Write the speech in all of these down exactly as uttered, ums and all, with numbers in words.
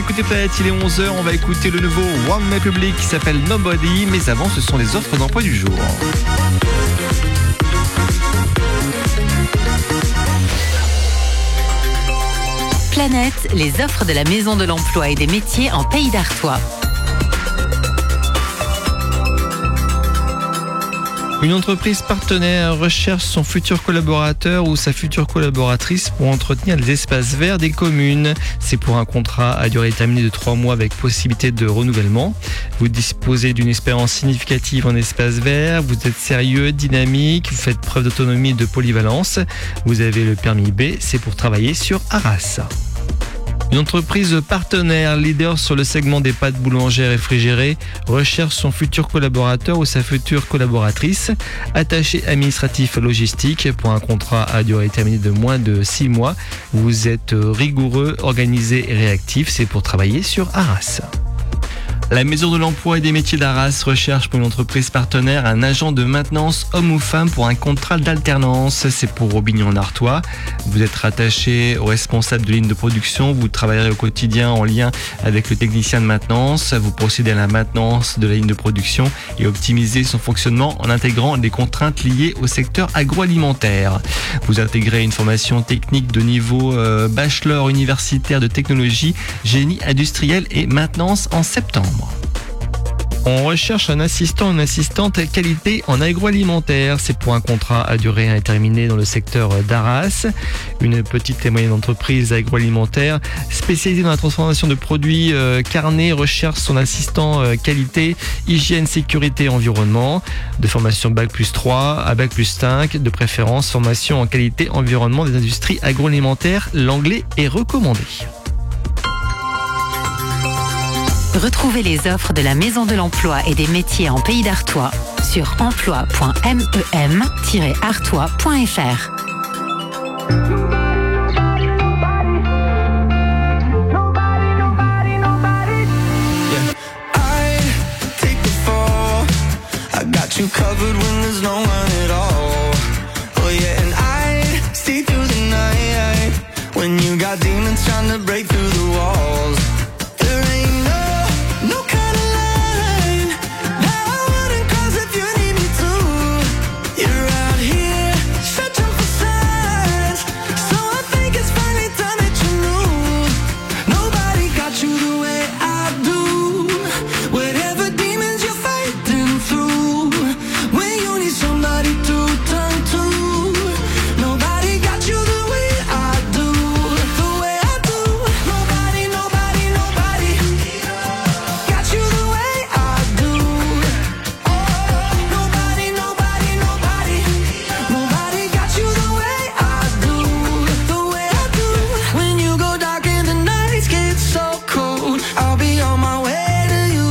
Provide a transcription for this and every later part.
écoutez Planète, il est onze heures, on va écouter le nouveau One Republic qui s'appelle Nobody, mais avant ce sont les offres d'emploi du jour. Planète, les offres de la Maison de l'Emploi et des Métiers en Pays d'Artois. Une entreprise partenaire recherche son futur collaborateur ou sa future collaboratrice pour entretenir les espaces verts des communes. C'est pour un contrat à durée déterminée de trois mois avec possibilité de renouvellement. Vous disposez d'une expérience significative en espaces verts, vous êtes sérieux, dynamique, vous faites preuve d'autonomie et de polyvalence. Vous avez le permis B, c'est pour travailler sur Arras. Une entreprise partenaire, leader sur le segment des pâtes boulangères réfrigérées, recherche son futur collaborateur ou sa future collaboratrice, attaché administratif logistique pour un contrat à durée déterminée de moins de six mois. Vous êtes rigoureux, organisé et réactif, c'est pour travailler sur Arras. La Maison de l'Emploi et des Métiers d'Arras recherche pour une entreprise partenaire un agent de maintenance homme ou femme pour un contrat d'alternance. C'est pour Robignon-en-Artois. Vous êtes rattaché au responsable de ligne de production. Vous travaillerez au quotidien en lien avec le technicien de maintenance. Vous procédez à la maintenance de la ligne de production et optimisez son fonctionnement en intégrant les contraintes liées au secteur agroalimentaire. Vous intégrez une formation technique de niveau euh, bachelor universitaire de technologie, génie industriel et maintenance en septembre. On recherche un assistant ou une assistante qualité en agroalimentaire. C'est pour un contrat à durée indéterminée dans le secteur d'Arras. Une petite et moyenne entreprise agroalimentaire spécialisée dans la transformation de produits euh, carnés recherche son assistant euh, qualité, hygiène, sécurité, environnement. De formation bac plus trois à bac plus cinq, de préférence formation en qualité, environnement des industries agroalimentaires. L'anglais est recommandé. Retrouvez les offres de la Maison de l'Emploi et des Métiers en Pays d'Artois sur emploi point mem tiret artois point fr. You covered when there's no one at all. Oh yeah, and I stay through the night when you got demons trying to break through the walls. There ain't no, no kind of line that I wouldn't cross if you need me to. You're out here searching for signs, so I think it's finally time that you knew. Nobody got you the way I do. Whatever demons you're fighting through, when you need somebody to turn to, nobody got you the way I do, the way I do. Nobody, nobody, nobody got you the way I do. Oh, nobody, nobody, nobody, nobody got you the way I do, the way I do. When you go dark and the nights get so cold, I'll be on my way to you.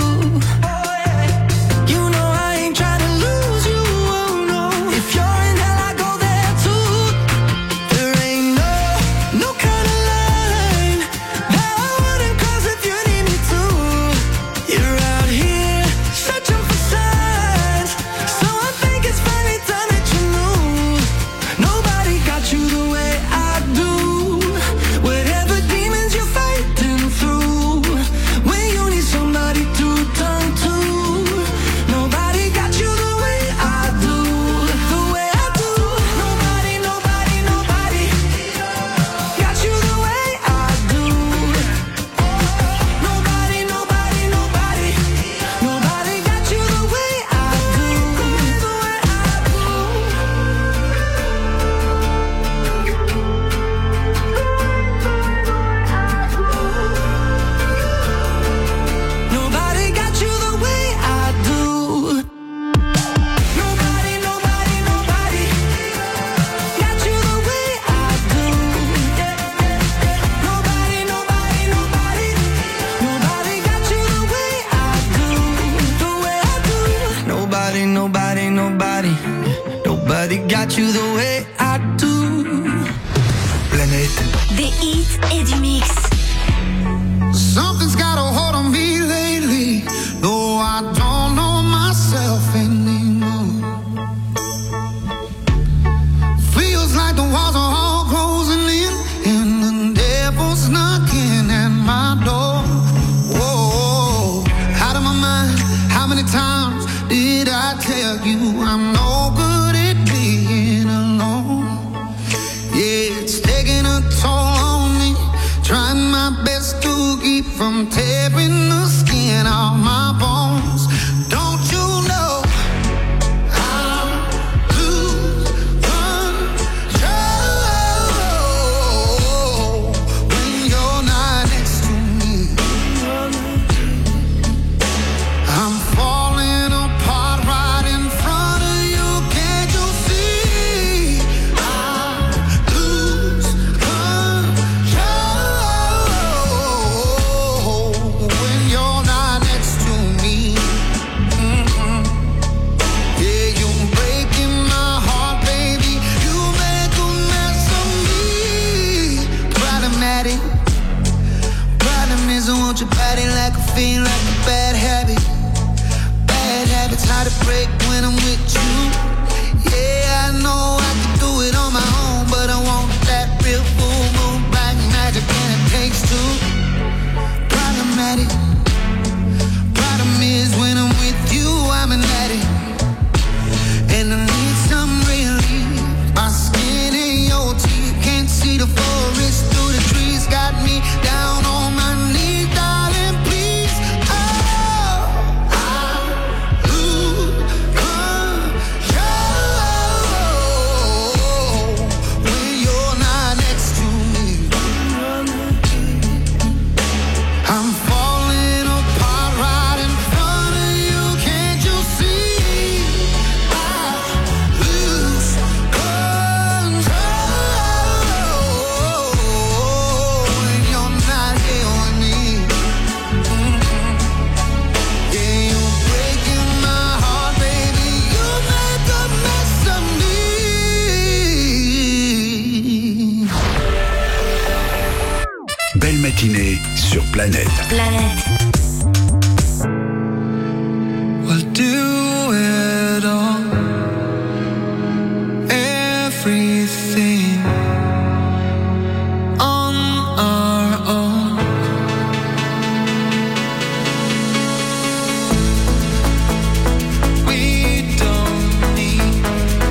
You know I ain't trying to lose you, oh no. If you're in hell, I go there too. There ain't no, no kind of line that I wouldn't cross if you need me to. You're out here searching for signs, so I think it's finally time that you knew. Nobody got you the way I do. Whatever demons you're fighting through, when you need somebody to turn to, nobody got you the way I do, the way I do. Nobody, nobody, nobody got you the way I do. Nobody, nobody, nobody, nobody got you the way I do, the way I do. Nobody got you the way I do. Nobody, nobody, nobody got you the way I do. Nobody, nobody, nobody, nobody got you the way I do, the way I do. Nobody, nobody, nobody, nobody got you the way I do. Planète. Des hits et du mix. Something's got a hold on me lately, though I don't know myself anymore. Feels like the walls are all closing in, and the devil's knocking at my door. caffeine like a bad habit. Bad habits hard to break when I'm with you. Yeah, I know I can do it on my own, but I want that real full moon black magic, and it takes two. Problematic. Problem is when I'm with you, I'm an addict, and I need some relief. My skin in your teeth, can't see the forest through the trees. Got me down on my knees, darling, please. Oh, I lose control when you're not next to me. I'm falling apart right in front of you, can't you see? I lose control when you're not here with me. Mm-hmm. Yeah, you're breaking my heart, baby. You make a mess of me. Belle matinée sur Planète. Planète. We'll do it all, everything on our own. We don't need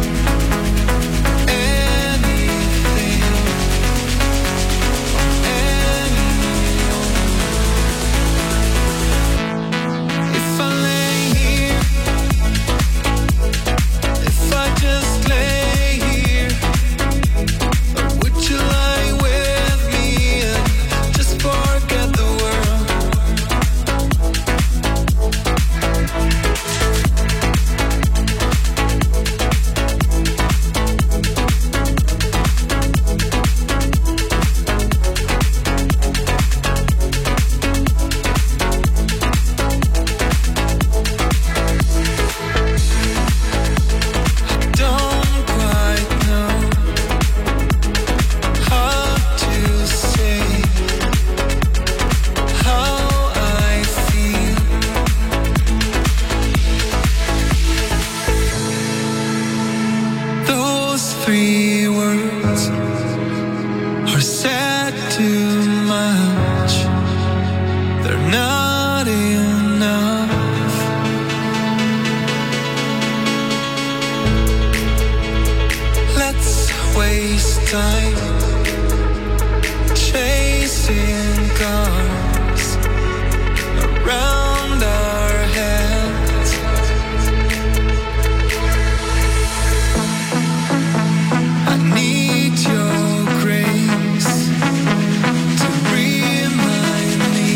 anything, anyone. If I lay here, if I just lay here, or would you lie with me and just forget the world? Don't quite know how to say how I feel. Those three words are said too much. They're not enough. Let's waste time chasing cars around our heads. I need your grace to remind me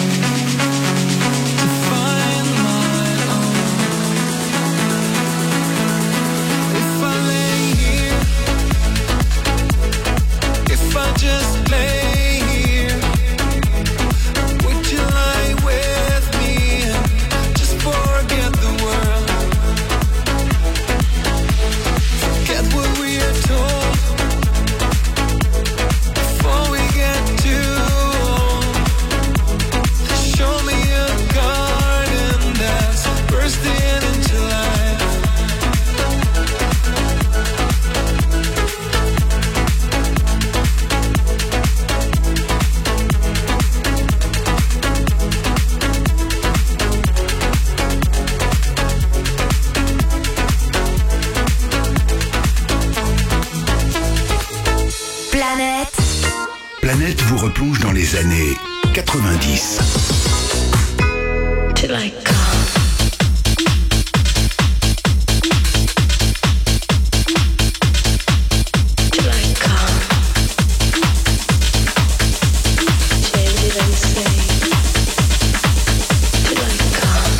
to find my own. If I lay here, if I just lay here, would you lie with me and just forget the world? Forget what we are told before we get too old. Show me a garden that's bursting into life. Planète. Planète vous replonge dans les années quatre-vingt-dix. Till I come. Till I come. Change it and say. Till I come.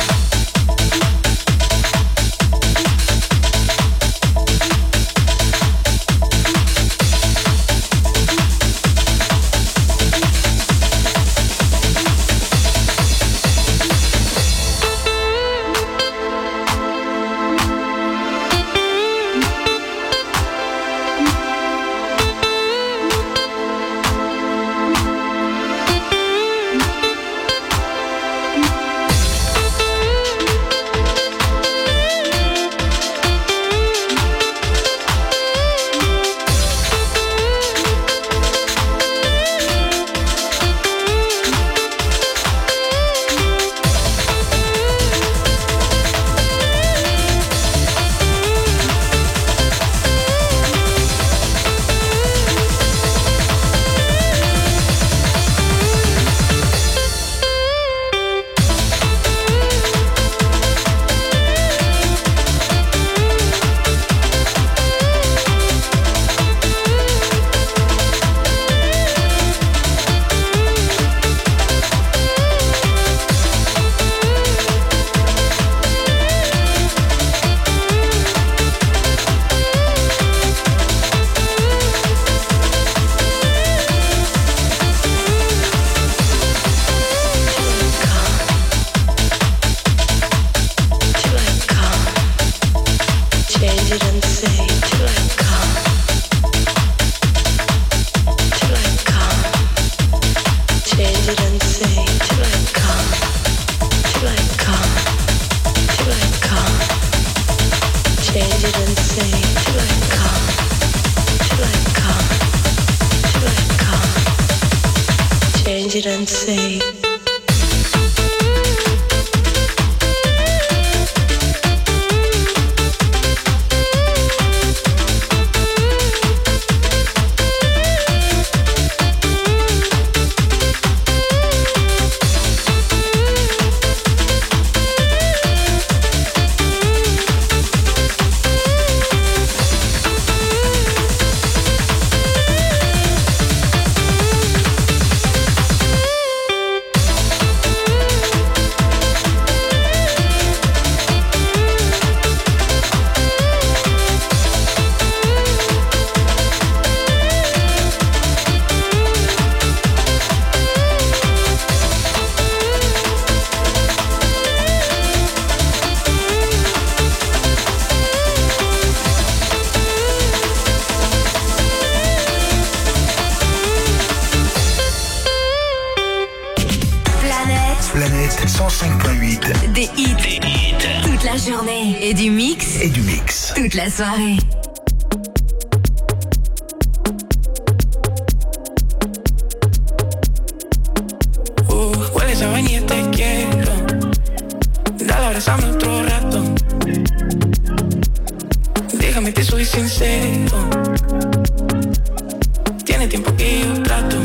didn't say. cent cinq point huit. Des hits. Des hits. Toute la journée. Et du mix. Et du mix. Toute la soirée. Uh, hueles a vainilla, te quiero. Dale, abrázame otro rato. Déjame, te soy sincero. Tiene tiempo que yo trato.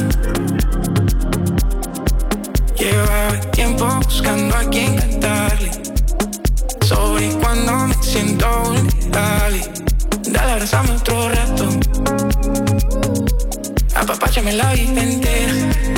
Lleva tiempo buscando a quien cantarle. Sobre cuando me siento vulnerable. Dale, abrázame otro rato. Apapáchame la vida entera.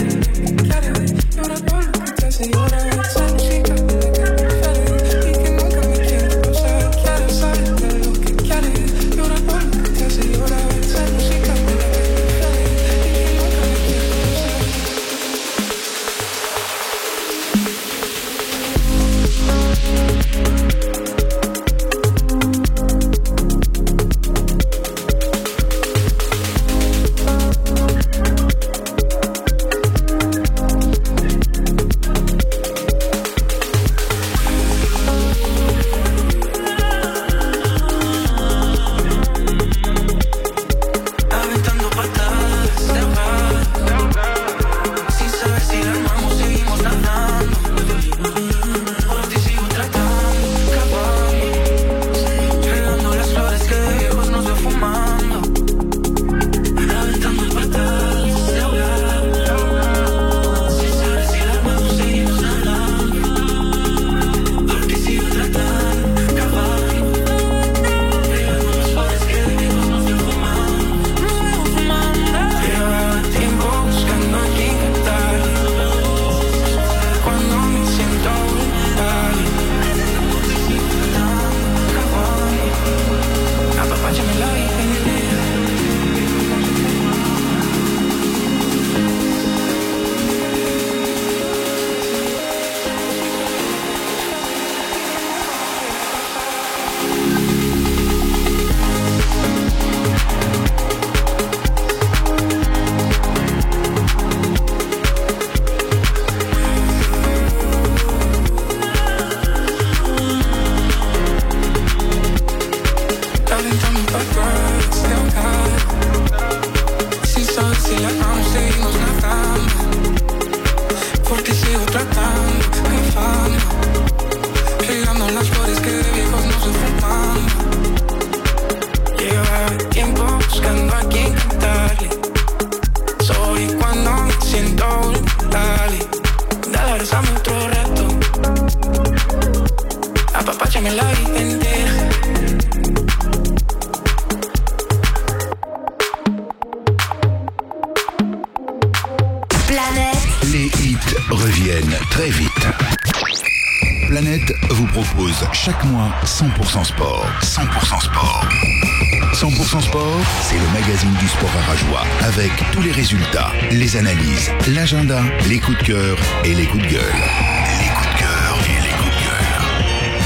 Chaque mois, cent pour cent sport. cent pour cent sport. cent pour cent sport, c'est le magazine du sport arajois. Avec tous les résultats, les analyses, l'agenda, les coups de cœur et les coups de gueule. Les coups de cœur et les coups de gueule.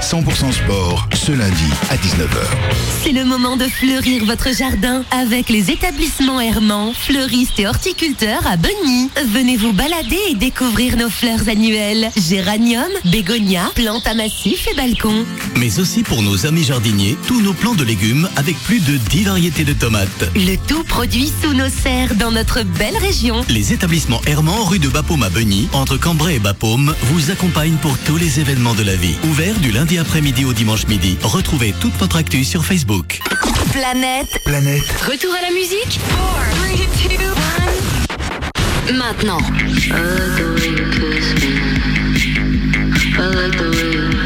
cent pour cent sport, ce lundi à dix-neuf heures. C'est le moment de fleurir votre jardin avec les établissements Herman, fleuristes et horticulteurs à Bonny. Venez vous balader et découvrir nos fleurs annuelles. Géranium, bégonia, plantes à massif et balcons. Mais aussi pour nos amis jardiniers, tous nos plants de légumes avec plus de dix variétés de tomates. Le tout produit sous nos serres dans notre belle région. Les établissements Herman, rue de Bapaume à Bonny, entre Cambrai et Bapaume, vous accompagnent pour tous les événements de la vie. Ouvert du lundi après-midi au dimanche midi. Retrouvez toute notre actu sur Facebook. Planète. Planète. Retour à la musique. four, three, two, one. Maintenant. I like the way you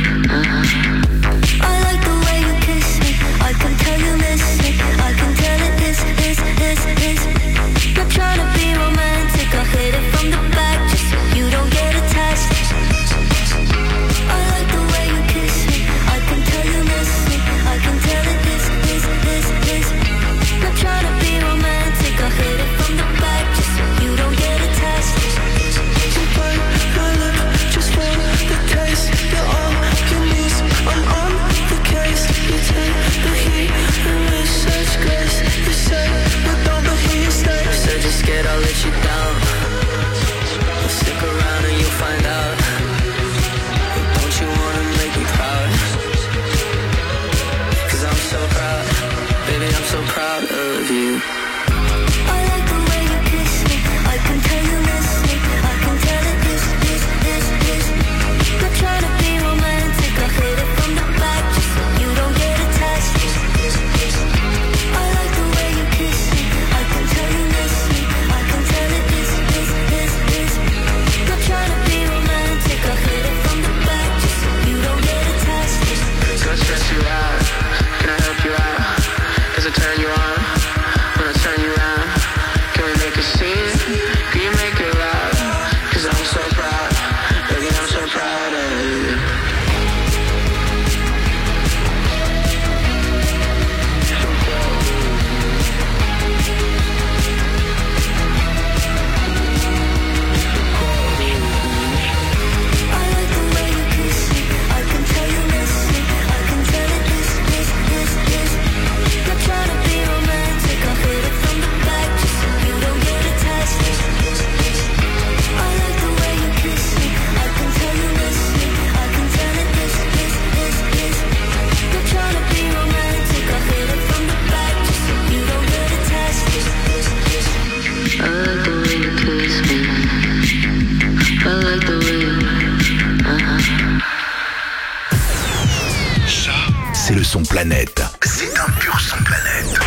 I like the way you kiss me. I can tell you miss me. I can tell it is, is, is, is. Not trying to be romantic. I'll hit it from the back just so you don't get attached. I like the way you kiss me. I can tell you miss me. I can tell it is, is, is, is. Not trying to be romantic. I'll hit it from the back just so you don't get attached. You bite my lip just for the taste. You're all you need. I'm on the case. You take the heat and with such grace. You say, but don't believe you stay. You said you're scared I'll let you down. Well, stick around and you'll find out. Don't you wanna make me proud? Cause I'm so proud. Baby, I'm so proud of you. I like the way you kiss me. I can tell you miss me. I can tell it is, is, is, is. Not trying to be romantic. I'll hit it from the back just so you don't get attached. I like the way you kiss me. I can tell you miss me. I can tell it is, is, is, is. Not trying to be romantic. I'll hit it from the back just so you don't get attached. Gonna stress you out. Can I help you out? Does it turn you on? When I turn you around, can we make a scene? Can you make it loud? Cause I'm so proud. Baby, I'm so proud of you. I like the way you kiss me. I can tell you miss me. I can tell it is, is, is, is. Not trying to be romantic. I'll hit it from the back just so you don't get attached. I like the way you kiss me. I can tell you miss me. I can tell it is, is, is, is. Not trying to be romantic. I'll hit it from the back just so you don't get attached. I like the way you kiss me. I like the way you uh-huh. Ça, c'est le son Planète. C'est un pur son Planète.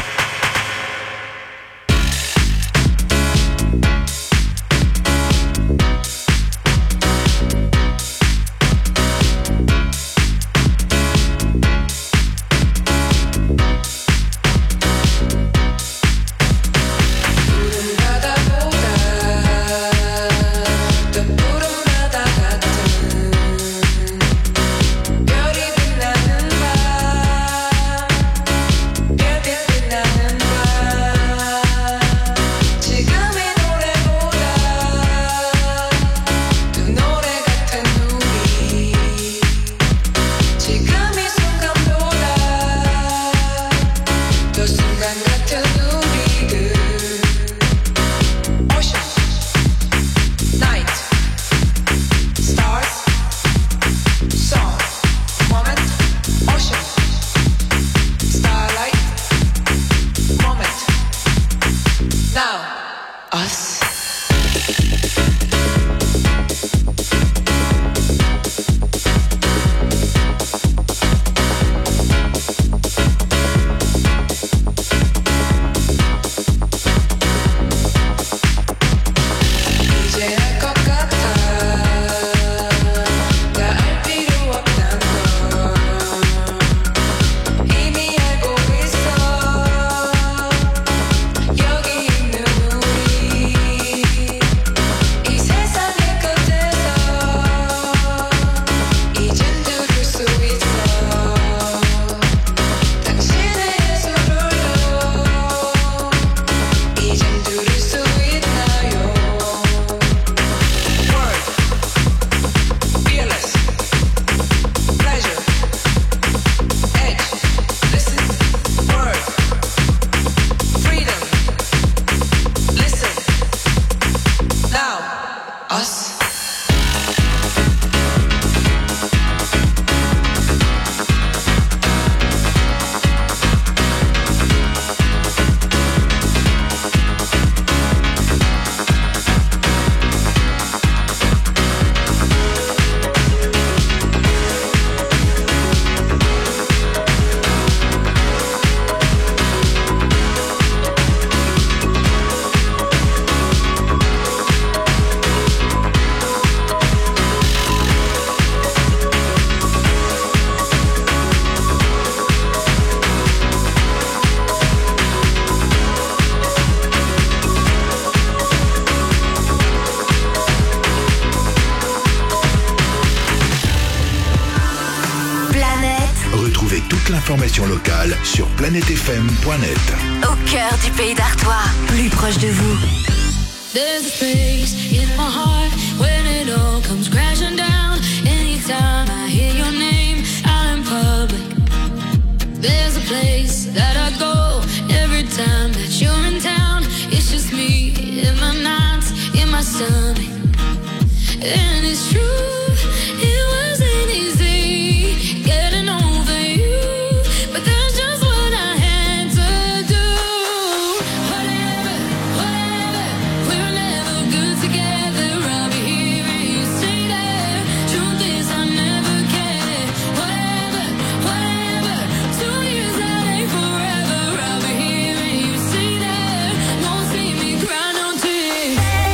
여기 있는 우리 informations locales sur planète f m point net. Au cœur du pays d'Artois, plus proche de vous. There's a space in my heart when it all comes crashing down. Anytime I hear your name out in public. There's a place that I go every time that you're in town. It's just me in my nights, in my stomach. And it's true, it wasn't easy getting over you, but that's just what I had to do. Whatever, whatever, we were never good together. I'll be here and you stay there. Truth is I never cared. Whatever, whatever, two years that ain't forever. I'll be here and you stay there. Won't see me cry no tears.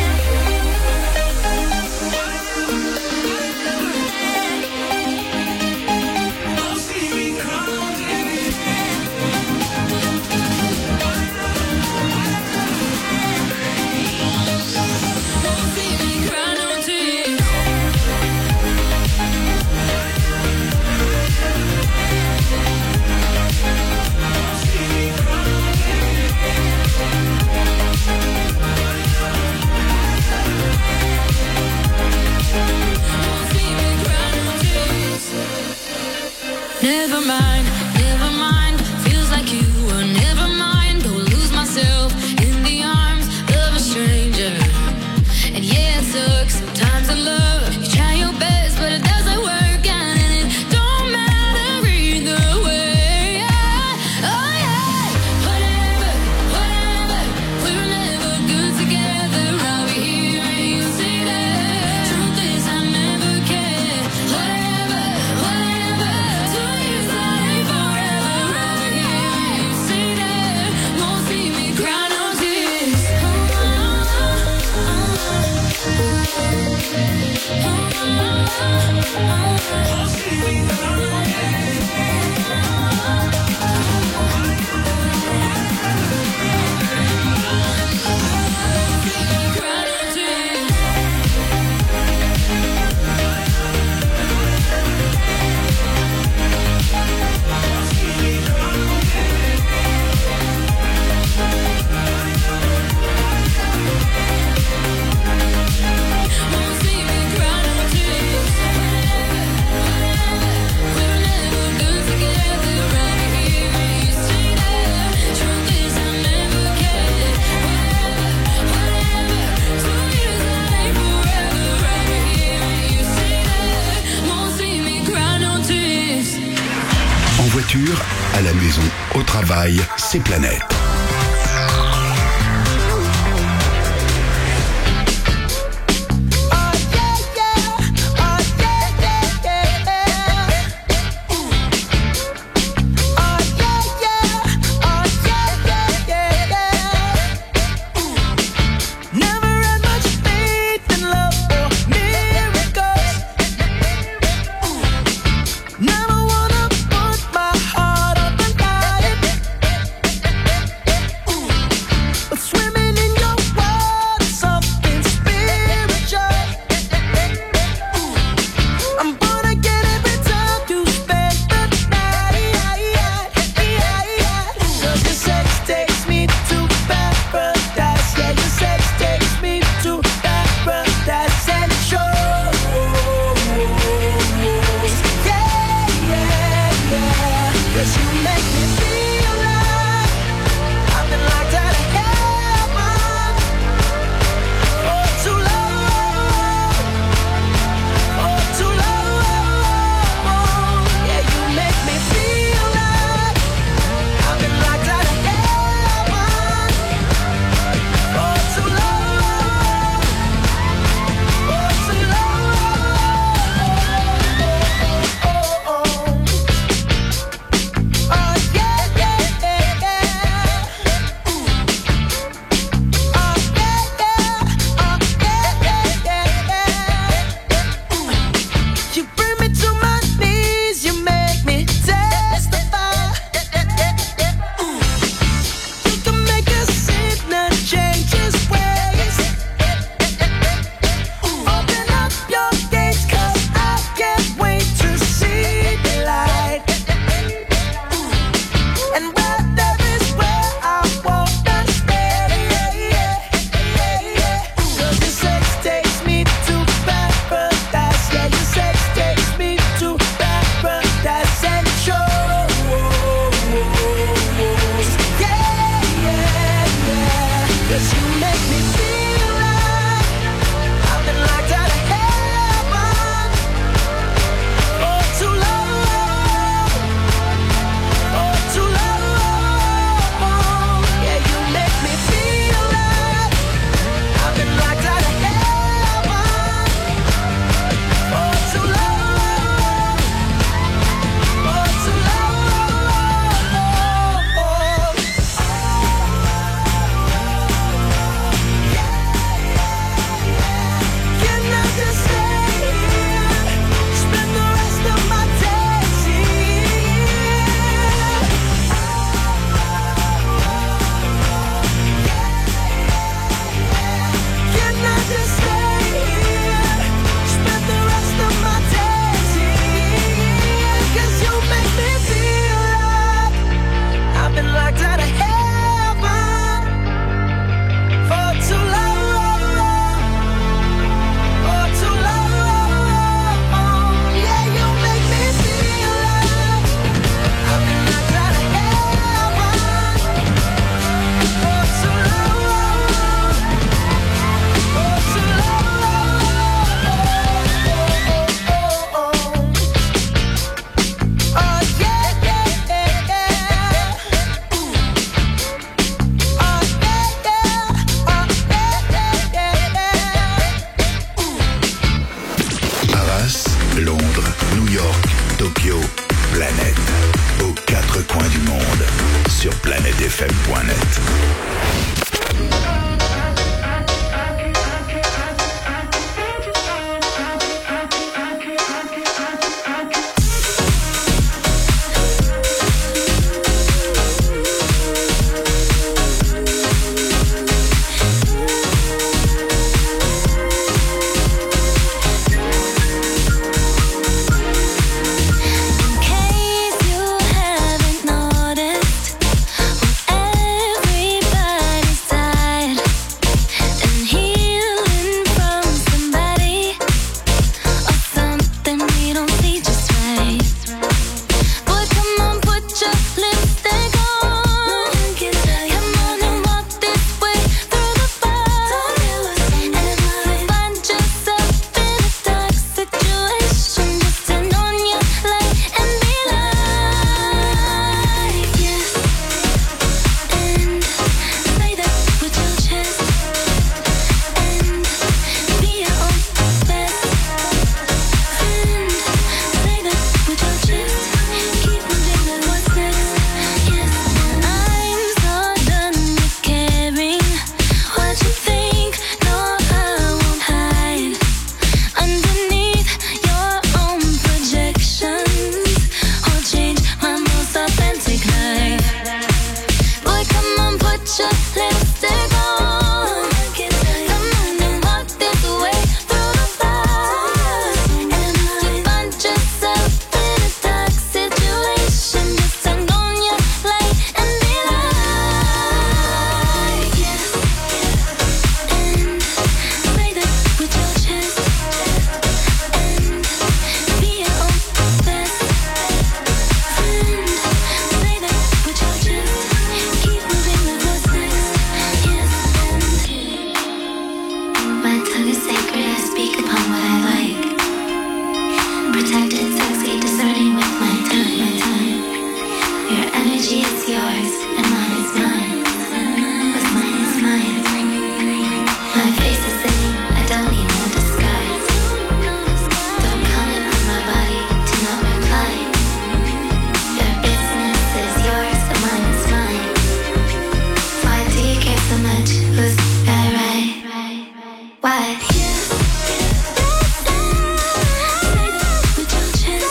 Never mind, never mind. Feels like you were never mine. Go lose myself in the arms of a stranger. And yeah, it sucks sometimes in love. You try your best, but it doesn't work out, and it don't matter either way. Oh yeah, whatever, whatever. We were never good together. I'll be here and you stay there. Truth is I never cared. Whatever, whatever. Two years that ain't forever. I'll be here and you stay there. Won't see me cry no tears. En voiture, à la maison, au travail, c'est Planète. Never wanna put my heart up and hide it. 'cause you make me feel like I've been locked out of heaven for too long, for too long. Yeah, you make me feel like I've been locked out of heaven for too long, for too long. Can I just stay here, spend the rest of my days here? Can I just stay here, spend the rest of my days here? 'Cause you make me feel like I've been locked out of heaven for too long, for too long. Yeah, you make me feel like I've been locked out of heaven for too long, for too long. Oh yeah, yeah, yeah, yeah. Ooh. Oh yeah, yeah. Oh yeah, yeah, yeah. Ooh. Arras, Londres, New York, Tokyo, Planète. Aux quatre coins du monde. Sur planète f m point net. In case you haven't noticed, everybody's tired and healing from somebody or something we don't see just right. Boy, come on, put your lipstick on. Come on and walk this way through the fire. And if you find yourself in a dark situation, just turn on your light and be like, yes, and say that with your chest, and be your own best friend. Say that with your chest, keep moving with what's next. Yes, I'm so done with caring what you think. No, I won't hide underneath your own projections or change my most authentic life. Boy, come on, put your lipstick on. Come on and walk this way through the fire. And if you find yourself in a dark situation, just turn on your light and be like, yes, and say that with your chest, and be your own best friend. Say that with your chest, keep moving with what's next. Yes, and my tongue is sacred, I speak upon what I like. Protected, sexy, discerning with my time. Your energy is yours, and mine is mine. What's mine is mine. My face is singing, I don't need no disguise. Don't comment on my body, do not reply. Your business is yours, and mine is mine. Why do you care so much? Who's got it right? Why? Say that with your chest.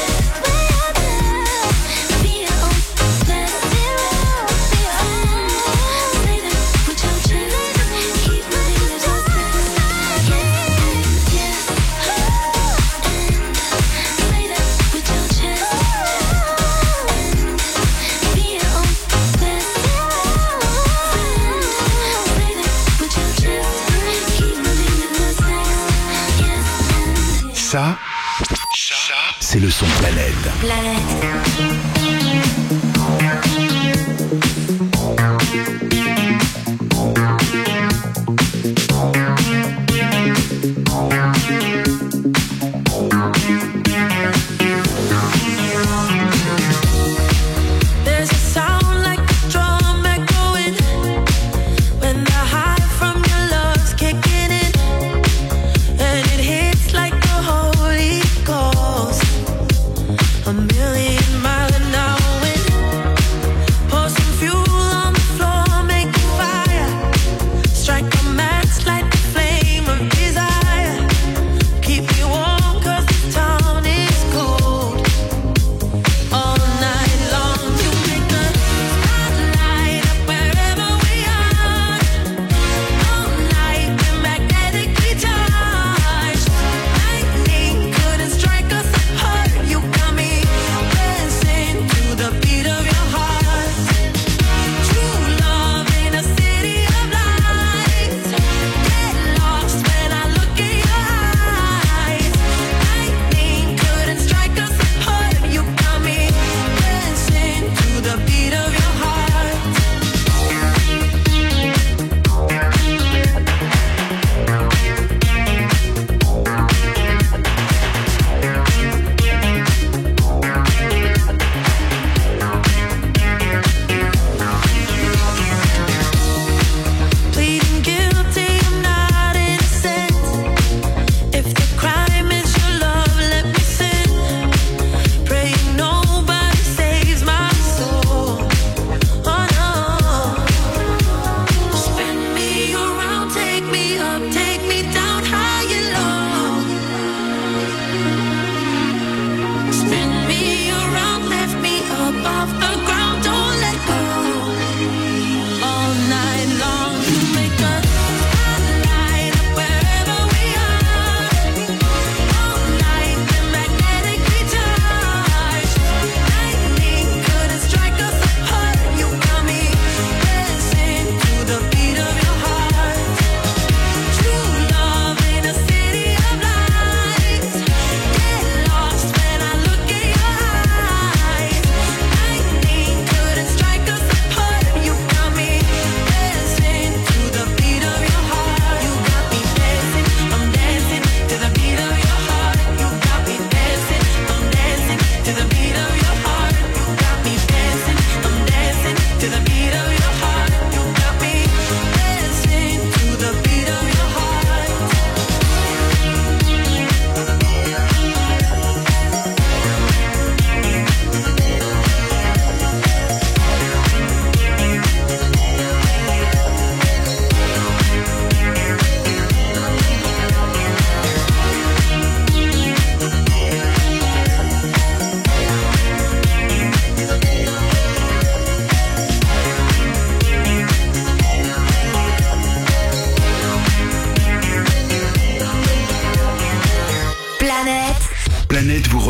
Be your own best friend. Say that with your chest. Keep moving with what's next. Yes, yes, and say that with your chest. And be your own best friend. Say that with your chest. Keep moving with what's next. Yes, and Ça, c'est le son Planète. Planète.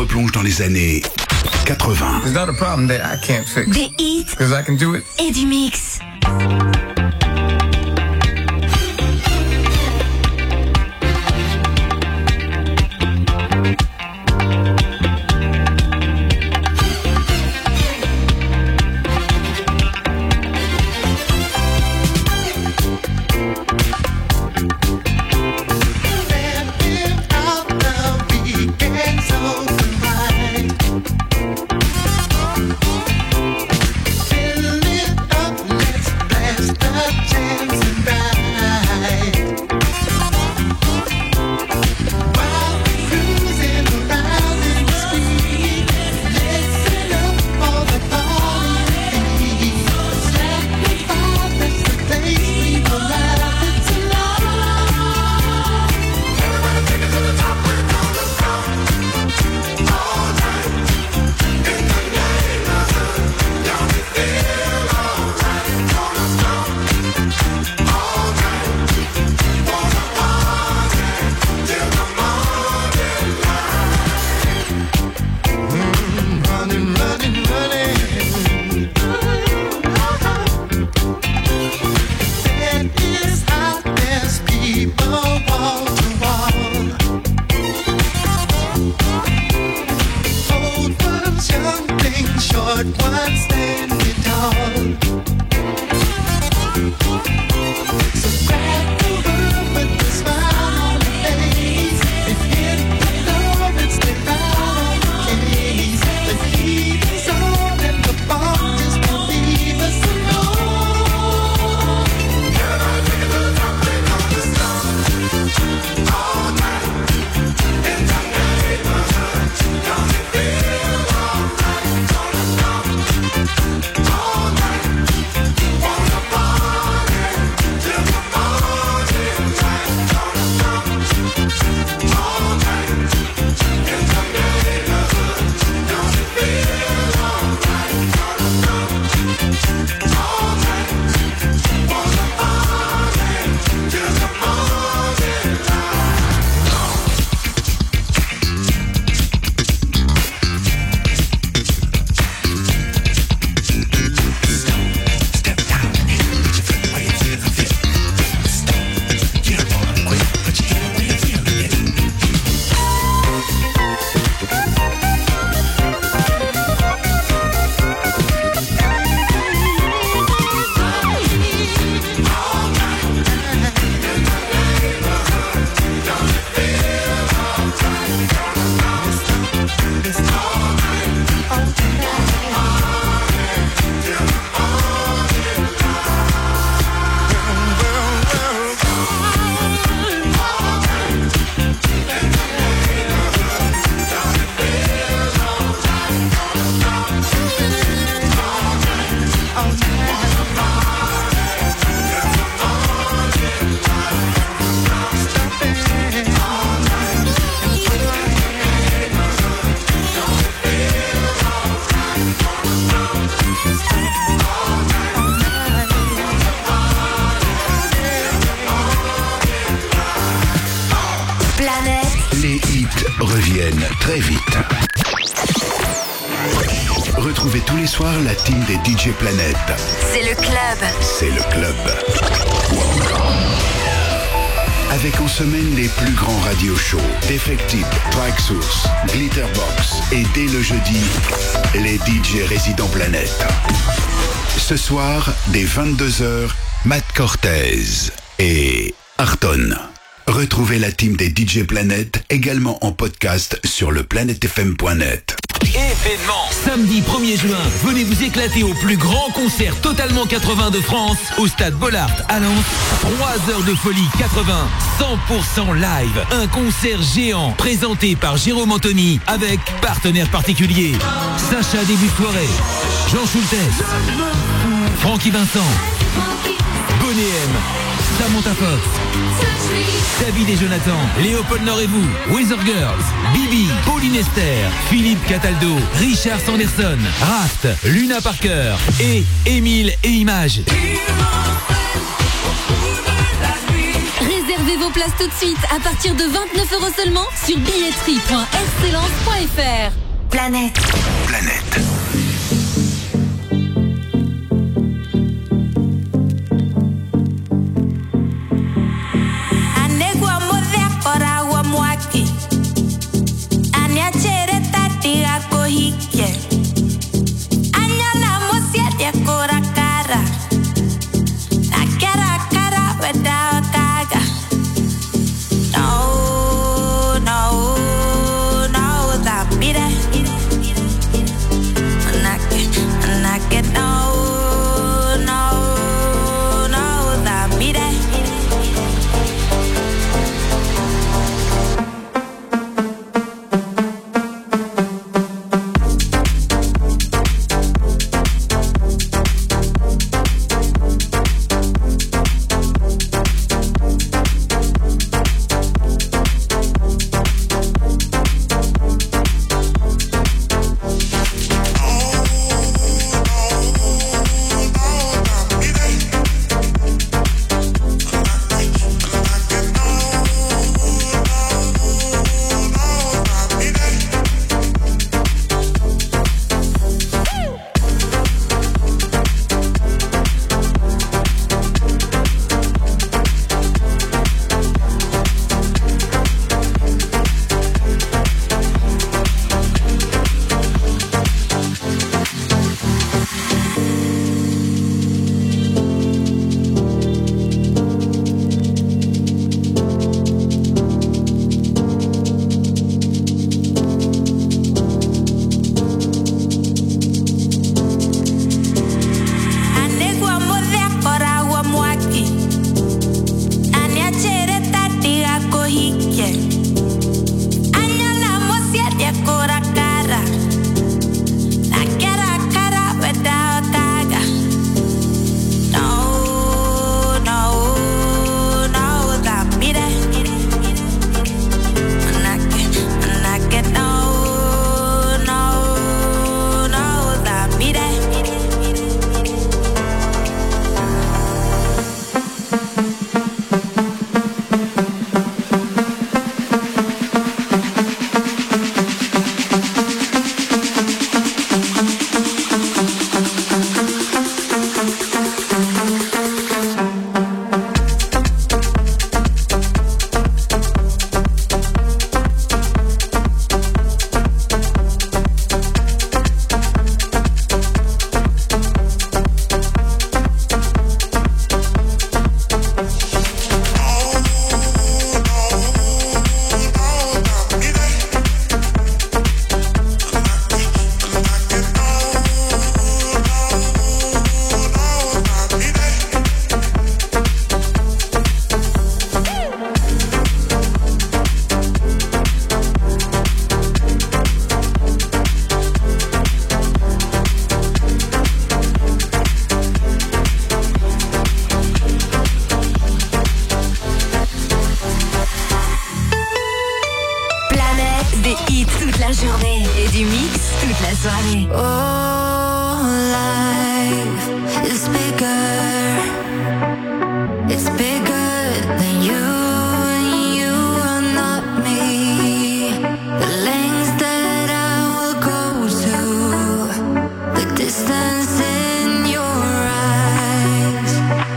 replonge dans les années quatre-vingts. There's not a problem that I can't fix. Des hits Cause I can do it. et du mix. reviennent très vite. Retrouvez tous les soirs la team des D J Planète. C'est le club. C'est le club. Avec en semaine les plus grands radio shows, Defected, Tracksource, Glitterbox et dès le jeudi, les D J résidents Planète. Ce soir, dès vingt-deux heures, Matt Cortez et Arton. Retrouvez la team des D J Planète également en podcast sur le planète f m point net. Événement samedi premier juin, venez vous éclater au plus grand concert totalement quatre-vingts de France au stade Bollard à Lens. trois heures de folie quatre-vingts, cent pour cent live. Un concert géant présenté par Jérôme Anthony avec partenaires particuliers Sacha début de soirée, Jean Schultes, Francky Vincent, Bonnet M, Samantha Fox, David et Jonathan, Léopold Nord et vous, Weather Girls, Bibi, Pauline Esther, Philippe Cataldo, Richard Sanderson, Raft, Luna Parker et Émile et Images. Réservez Réservez vos places tout de suite à partir de vingt-neuf euros seulement sur billetterie point excellence point f r. Planète. Planète. journée et du mix toute la soirée. Oh, life is bigger. It's bigger than you. You are not me. The lengths that I will go to. The distance in your eyes.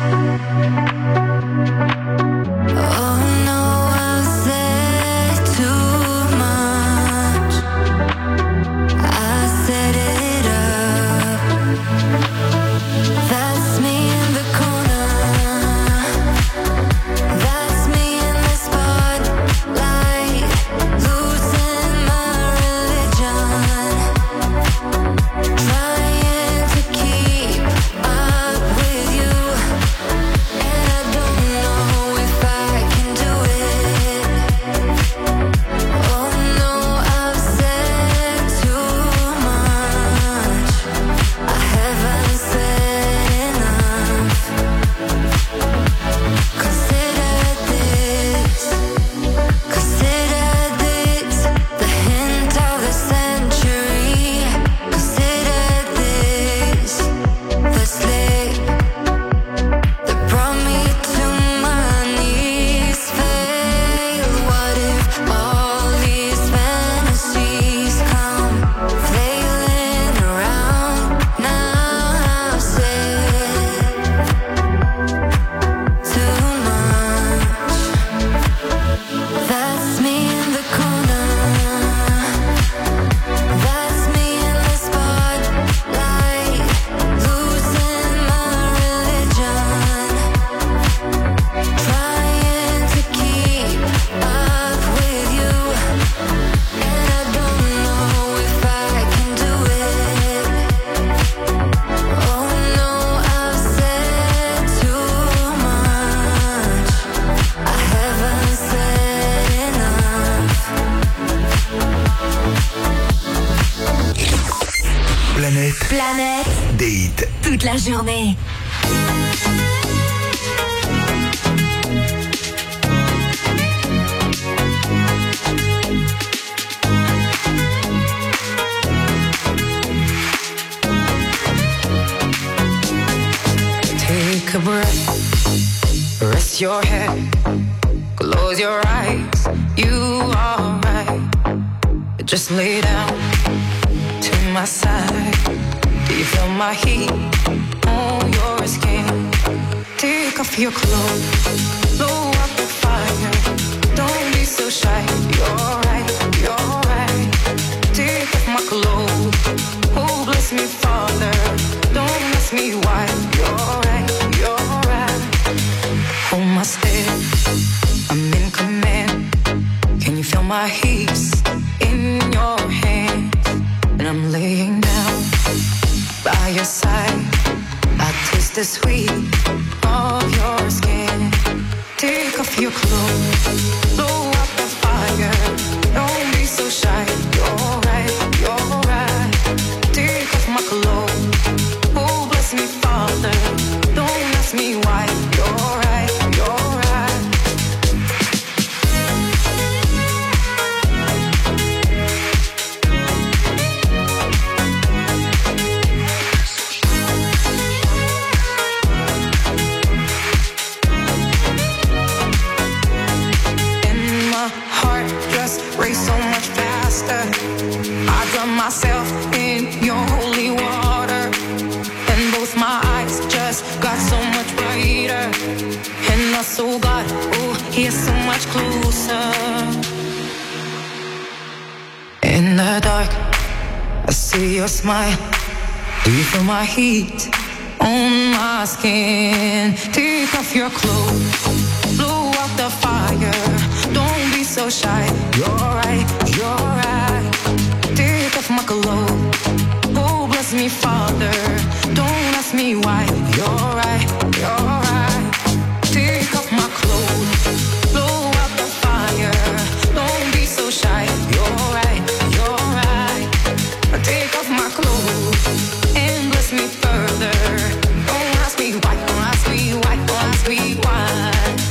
Oh no, I've said too much. I set it up. toute la journée. Take a breath, rest your head, close your eyes, you are right. Just lay down to my side. Do you feel my heat on your skin? Take off your clothes, blow up the fire. Don't be so shy, you're right, you're right. Take off my clothes, oh bless me Father. Don't ask me why, you're right, you're right. Hold my step, I'm in command. Can you feel my heat in your hands? And I'm laying down by your side. I taste the sweet of your skin. Take off your clothes, blow up the fire. Don't be so shy, you're right, you're right. Take off my clothes, oh bless me Father. Don't ask me why, you're right, you're right. And my heart just raced so much faster. I drown myself in your holy water, and both my eyes just got so much brighter. And I saw God, oh, he's so much closer. In the dark, I see your smile. Do you feel my heat on my skin? Take off your clothes, blow out the fire. Don't be so shy, you're right, you're right. Take off my clothes, oh bless me Father. Don't ask me why, you're right, you're right. Take off my clothes, blow out the fire. Don't be so shy, you're right, you're right. Take off my clothes and bless me further. Don't ask me why, don't ask me why, don't ask me why.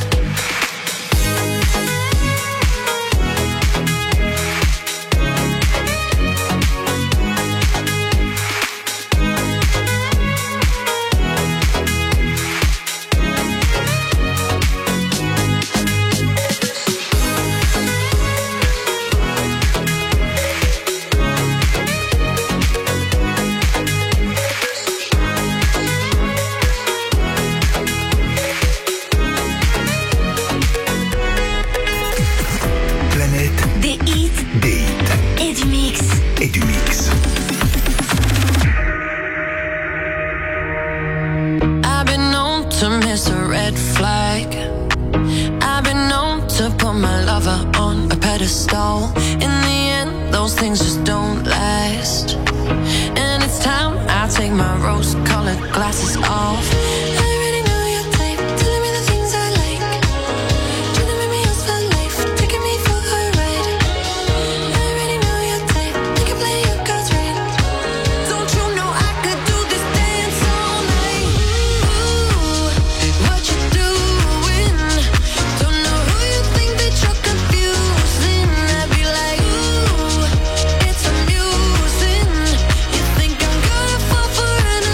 In the end, those things just don't last. And it's time I take my rose-colored glasses off. I already know your type, telling me the things I like. Trying to make me yours for life, taking me for a ride. I already know your type, you can play your cards right. Don't you know I could do this dance all night? Ooh, what you doing? Don't know who you think that you're confusing. I'd be like, ooh, it's amusing. You think I'm gonna fall for an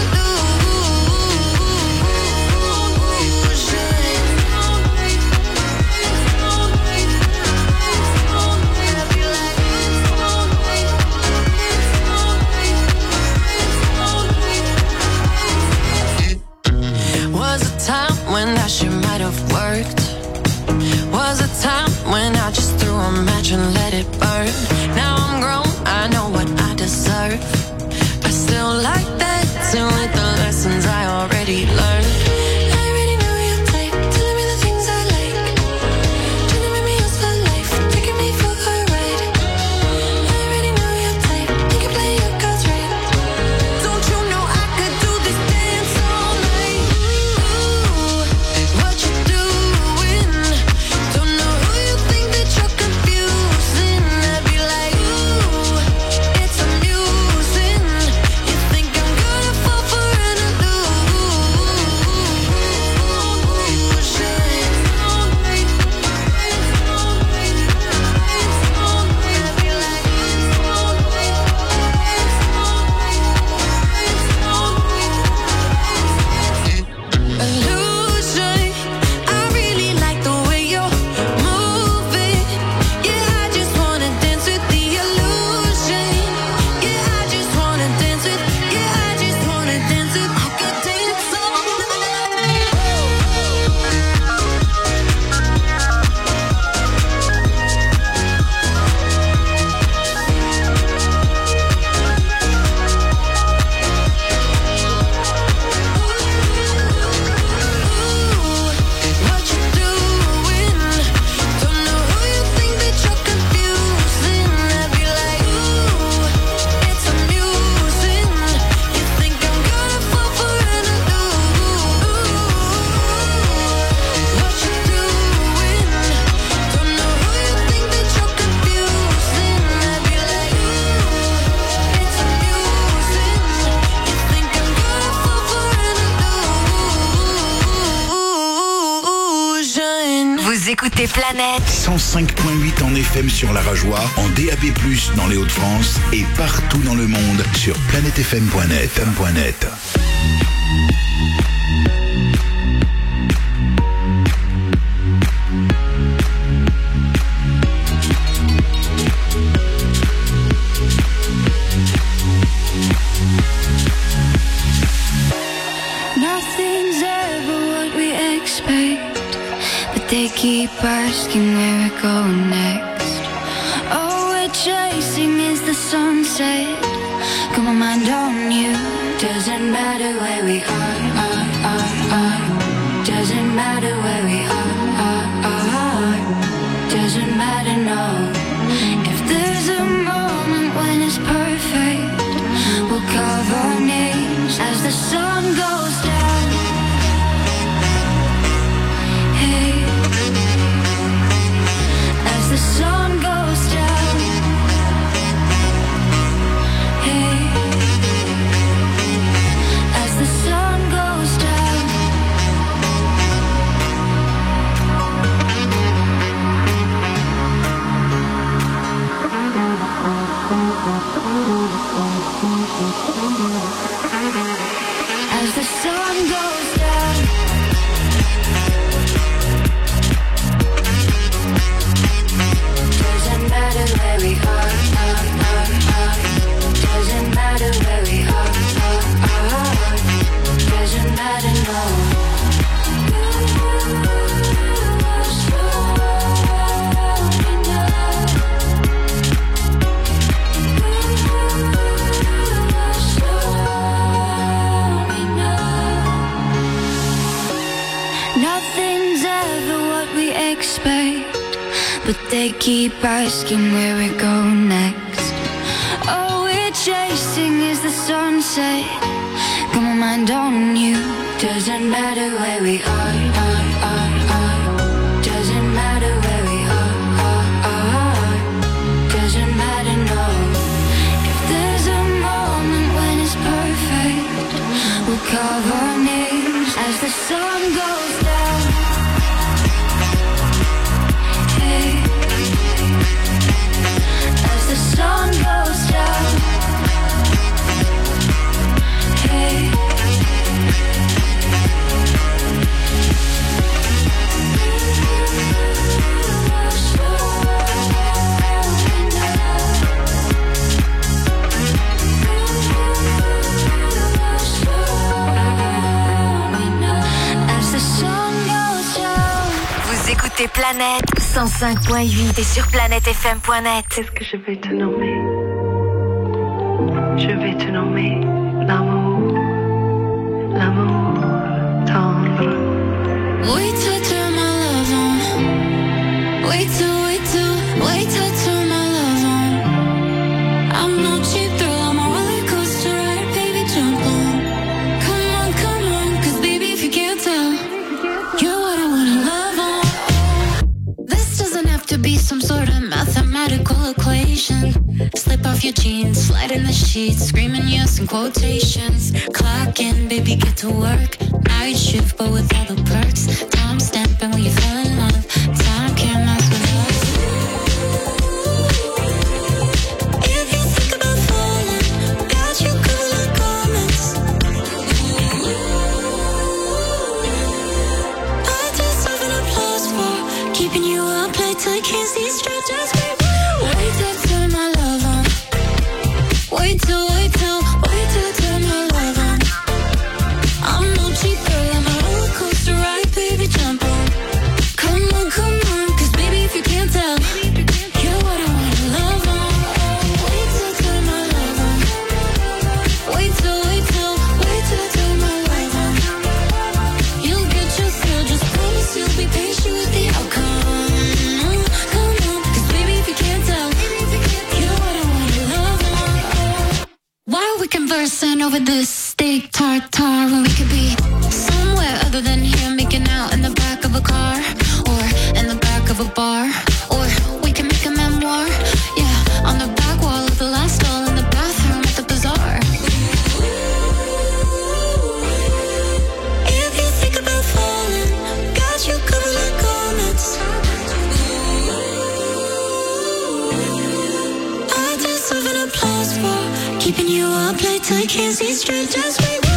illusion? Was a time when that shit might have worked. Was a time when I just threw a match and let it burn. Now I'm grown, I know what I deserve. I still like dancing with the lessons I already learned. I already know your type, telling me the things I like. Trying to make me yours for life, taking me for a ride. I already know your type, you can play your cards right. Don't you know I could do this dance all night? Ooh, what you doing? Don't know who you think that you're confusing. I'd be like, ooh, écoutez Planète cent cinq point huit en F M sur la Rajoie, en D A B plus, dans les Hauts-de-France et partout dans le monde sur planète f m point net. Nothing's ever what we expect, but they keep asking where we're going next. All we're chasing is the sunset. Got my mind on you. Doesn't matter where we are, are, are, are. Doesn't matter where we are, are, are. Doesn't matter, no. If there's a moment when it's perfect, we'll carve our names as the sun goes down. Hey, as the sun goes down. Hey, as the sun goes down. As the sun goes down. Doesn't matter where we are, are, are, are. Doesn't matter where we are, are, are. Doesn't matter, no. Nothing's ever what we expect, but they keep asking where we're going next. All we're chasing is the sunset. Got my mind on you. Doesn't matter where we are, are, are, are. Doesn't matter where we are, are, are. Doesn't matter, no. If there's a moment when it's perfect, we'll carve our names as the sun goes down. Hey, as the sun goes down. Hey, as the sun goes down. Vous écoutez Planète cent cinq point huit et sur planète f m point net. Qu'est-ce que je vais te nommer? Je vais te nommer l'amour, l'amour tendre. wait till I turn my love on. Wait till, wait till, wait till I turn my love on. I'm no cheap thrill, I'm a roller coaster ride, baby, jump on. Come on, come on, cause baby, if you can't tell, you're what I wanna love on. This doesn't have to be some sort of mathematical equation. Slip off your jeans, slide in the sheets, screaming yes in quotations. Clock in, baby, get to work. Night shift, but with all the perks. Time stamping when you fell in love. Time can't mess with us. If you think about falling, got you covered like garments. I deserve an applause for keeping you up late till you can't see straight. Just wait, wait till I turn my love on. Wait till, wait till, wait till I turn my love on. I'm no cheap girl, I'm a roller coaster ride, baby, jump on. Come on, come on, cause baby, if you can't tell, you're what I wanna love on. Wait till I turn my love on. Wait till, wait till, wait till I turn my love on. You'll get your thrill, just promise you'll be patient with the outcome. Come on, cause baby, if you can't tell, you're what I wanna love on. Why are we conversing over this steak tartare when we could be somewhere other than here, making out in the back of a car or in the back of a bar, or we can make a memoir, yeah, on the back wall of the last stall in the bathroom at the bazaar. If you think about falling, got you covered like garments. keeping you up late till you can't see straight. Just wait.